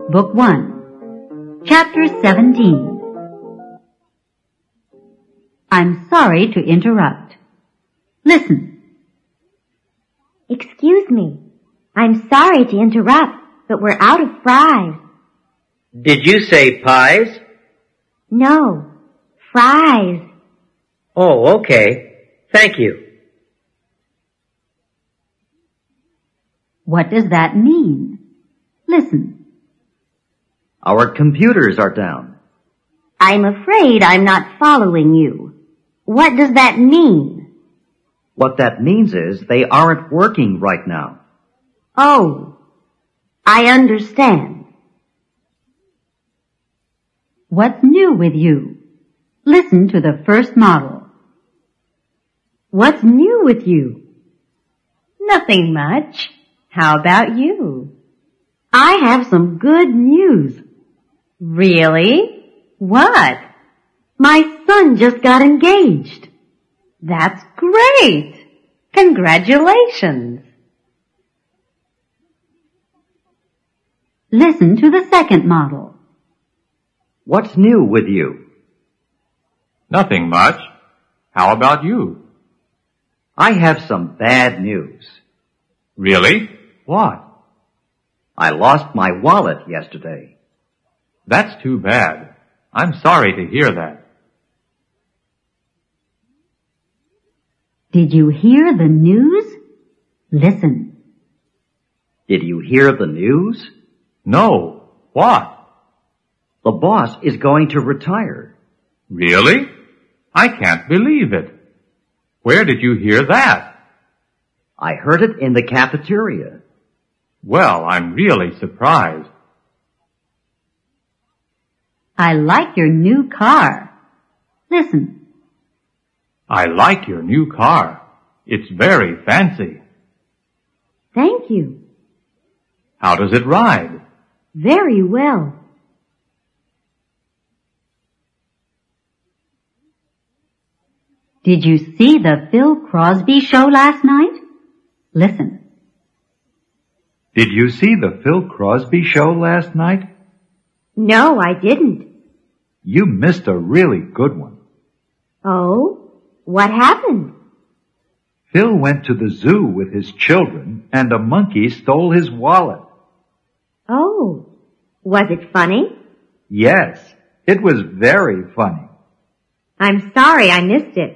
Book 1, Chapter 17. I'm sorry to interrupt. Listen. Excuse me. I'm sorry to interrupt, but we're out of fries. Did you say pies? No, fries. Oh, okay. Thank you. What does that mean? Listen. Our computers are down. I'm afraid I'm not following you. What does that mean? What that means is they aren't working right now. Oh, I understand. What's new with you? Listen to the first model. What's new with you? Nothing much. How about you? I have some good news. Really? What? My son just got engaged. That's great. Congratulations. Listen to the second model. What's new with you? Nothing much. How about you? I have some bad news. Really? What? I lost my wallet yesterday. That's too bad. I'm sorry to hear that. Did you hear the news? Listen. Did you hear the news? No. What? The boss is going to retire. Really? I can't believe it. Where did you hear that? I heard it in the cafeteria. Well, I'm really surprised. I like your new car. Listen. I like your new car. It's very fancy. Thank you. How does it ride? Very well. Did you see the Phil Crosby show last night? Listen. Did you see the Phil Crosby show last night? No, I didn't. You missed a really good one. Oh? What happened? Phil went to the zoo with his children and a monkey stole his wallet. Oh. Was it funny? Yes, it was very funny. I'm sorry I missed it.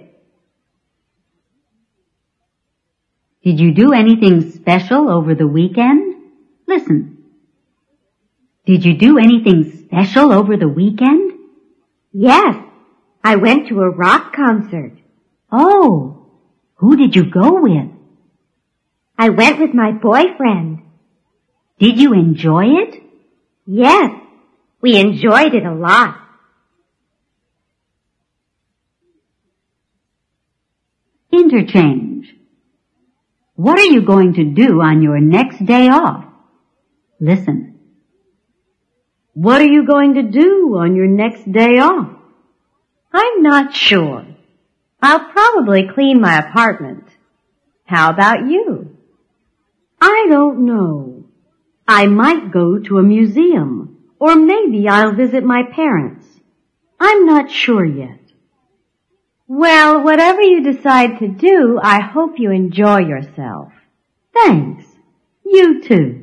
Did you do anything special over the weekend? Listen. Did you do anything special over the weekend? Yes, I went to a rock concert. Oh, who did you go with? I went with my boyfriend. Did you enjoy it? Yes, we enjoyed it a lot. Interchange. What are you going to do on your next day off? Listen. What are you going to do on your next day off? I'm not sure. I'll probably clean my apartment. How about you? I don't know. I might go to a museum, or maybe I'll visit my parents. I'm not sure yet. Well, whatever you decide to do, I hope you enjoy yourself. Thanks. You too.